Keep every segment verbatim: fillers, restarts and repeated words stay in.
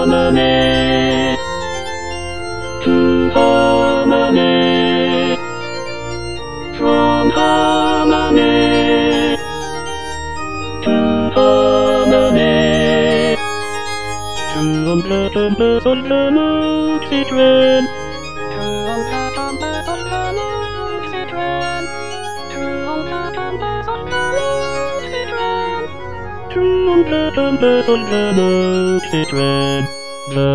harmony, to harmony, from harmony to harmony, to unpleasant on the moody train, to unpleasant on the moody train, to unpleasant on the moody train, to unpleasant on the moody train. The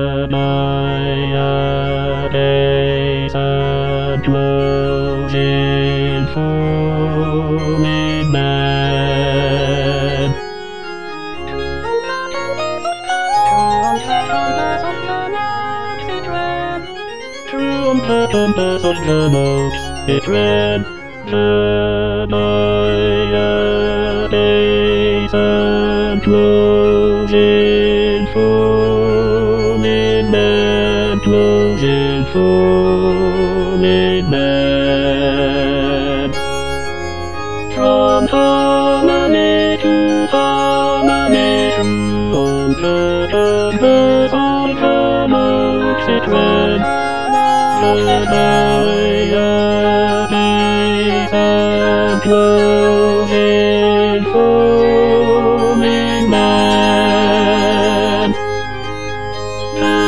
Maya days and dwells in forming man. True unpleasantness on the notes it ran. The Maya days and dwells in forming man, dwells in forming man. From harmony to harmony, true unpleasantness on the notes it ran. The Maya days and dwells in forming man.